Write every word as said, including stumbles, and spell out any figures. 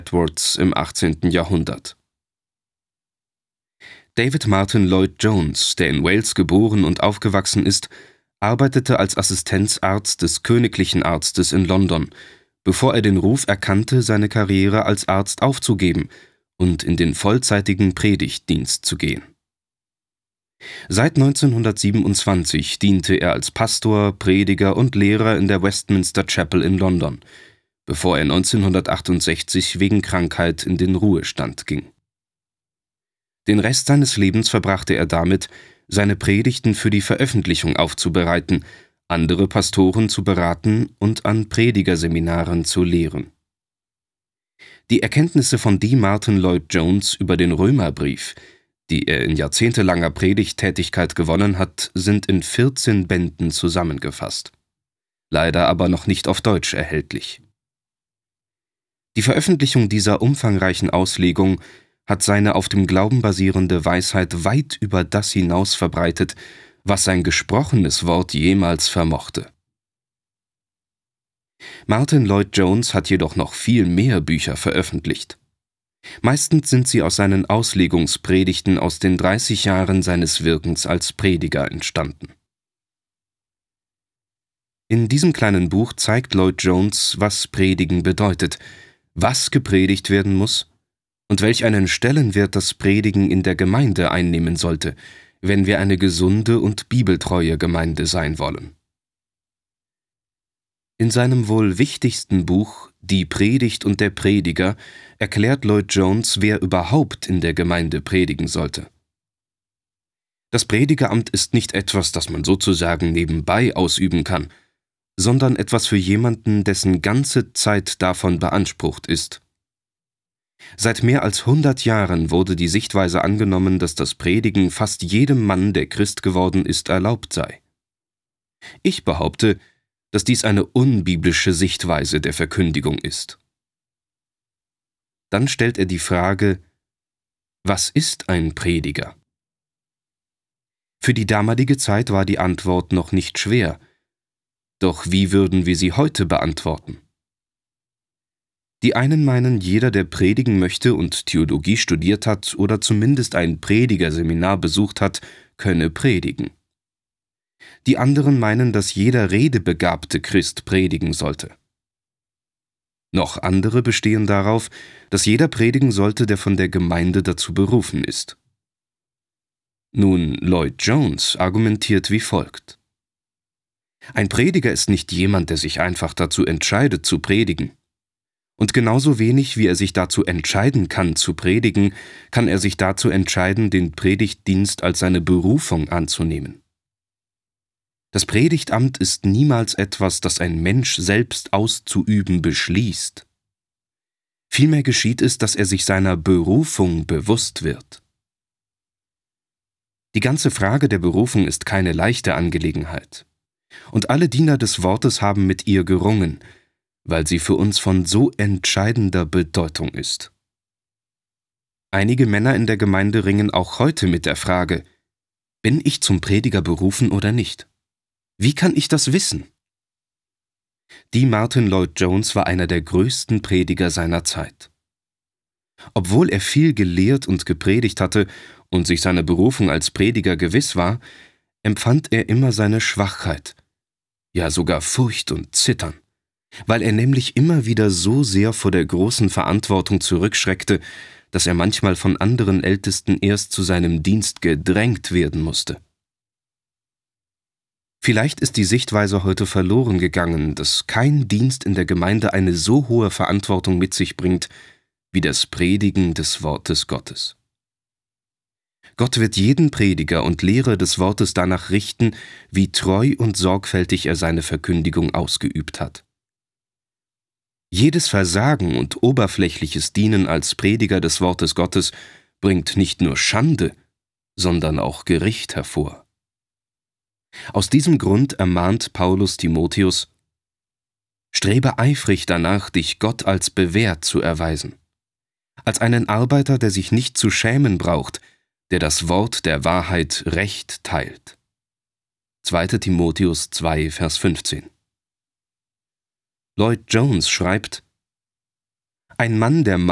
Edwards im achtzehnten Jahrhundert. David Martyn Lloyd-Jones, der in Wales geboren und aufgewachsen ist, arbeitete als Assistenzarzt des Königlichen Arztes in London, bevor er den Ruf erkannte, seine Karriere als Arzt aufzugeben und in den vollzeitigen Predigtdienst zu gehen. Seit neunzehnhundertsiebenundzwanzig diente er als Pastor, Prediger und Lehrer in der Westminster Chapel in London, bevor er neunzehnhundertachtundsechzig wegen Krankheit in den Ruhestand ging. Den Rest seines Lebens verbrachte er damit, seine Predigten für die Veröffentlichung aufzubereiten, andere Pastoren zu beraten und an Predigerseminaren zu lehren. Die Erkenntnisse von D. Martyn Lloyd-Jones über den Römerbrief, die er in jahrzehntelanger Predigttätigkeit gewonnen hat, sind in vierzehn Bänden zusammengefasst. Leider aber noch nicht auf Deutsch erhältlich. Die Veröffentlichung dieser umfangreichen Auslegung hat seine auf dem Glauben basierende Weisheit weit über das hinaus verbreitet, was sein gesprochenes Wort jemals vermochte. Martyn Lloyd-Jones hat jedoch noch viel mehr Bücher veröffentlicht. Meistens sind sie aus seinen Auslegungspredigten aus den dreißig Jahren seines Wirkens als Prediger entstanden. In diesem kleinen Buch zeigt Lloyd-Jones, was Predigen bedeutet, was gepredigt werden muss und welch einen Stellenwert das Predigen in der Gemeinde einnehmen sollte, wenn wir eine gesunde und bibeltreue Gemeinde sein wollen. In seinem wohl wichtigsten Buch »Die Predigt und der Prediger« erklärt Lloyd-Jones, wer überhaupt in der Gemeinde predigen sollte. Das Predigeramt ist nicht etwas, das man sozusagen nebenbei ausüben kann, sondern etwas für jemanden, dessen ganze Zeit davon beansprucht ist. Seit mehr als hundert Jahren wurde die Sichtweise angenommen, dass das Predigen fast jedem Mann, der Christ geworden ist, erlaubt sei. Ich behaupte, dass dies eine unbiblische Sichtweise der Verkündigung ist. Dann stellt er die Frage: Was ist ein Prediger? Für die damalige Zeit war die Antwort noch nicht schwer. Doch wie würden wir sie heute beantworten? Die einen meinen, jeder, der predigen möchte und Theologie studiert hat oder zumindest ein Predigerseminar besucht hat, könne predigen. Die anderen meinen, dass jeder redebegabte Christ predigen sollte. Noch andere bestehen darauf, dass jeder predigen sollte, der von der Gemeinde dazu berufen ist. Nun, Lloyd-Jones argumentiert wie folgt: Ein Prediger ist nicht jemand, der sich einfach dazu entscheidet, zu predigen. Und genauso wenig, wie er sich dazu entscheiden kann, zu predigen, kann er sich dazu entscheiden, den Predigtdienst als seine Berufung anzunehmen. Das Predigtamt ist niemals etwas, das ein Mensch selbst auszuüben beschließt. Vielmehr geschieht es, dass er sich seiner Berufung bewusst wird. Die ganze Frage der Berufung ist keine leichte Angelegenheit. Und alle Diener des Wortes haben mit ihr gerungen, weil sie für uns von so entscheidender Bedeutung ist. Einige Männer in der Gemeinde ringen auch heute mit der Frage: Bin ich zum Prediger berufen oder nicht? Wie kann ich das wissen? D. Martyn Lloyd-Jones war einer der größten Prediger seiner Zeit. Obwohl er viel gelehrt und gepredigt hatte und sich seiner Berufung als Prediger gewiss war, empfand er immer seine Schwachheit, ja sogar Furcht und Zittern, weil er nämlich immer wieder so sehr vor der großen Verantwortung zurückschreckte, dass er manchmal von anderen Ältesten erst zu seinem Dienst gedrängt werden musste. Vielleicht ist die Sichtweise heute verloren gegangen, dass kein Dienst in der Gemeinde eine so hohe Verantwortung mit sich bringt wie das Predigen des Wortes Gottes. Gott wird jeden Prediger und Lehrer des Wortes danach richten, wie treu und sorgfältig er seine Verkündigung ausgeübt hat. Jedes Versagen und oberflächliches Dienen als Prediger des Wortes Gottes bringt nicht nur Schande, sondern auch Gericht hervor. Aus diesem Grund ermahnt Paulus Timotheus: Strebe eifrig danach, dich Gott als bewährt zu erweisen, als einen Arbeiter, der sich nicht zu schämen braucht, der das Wort der Wahrheit recht teilt. zweiter Timotheus zwei, Vers fünfzehn. Lloyd-Jones schreibt: Ein Mann, der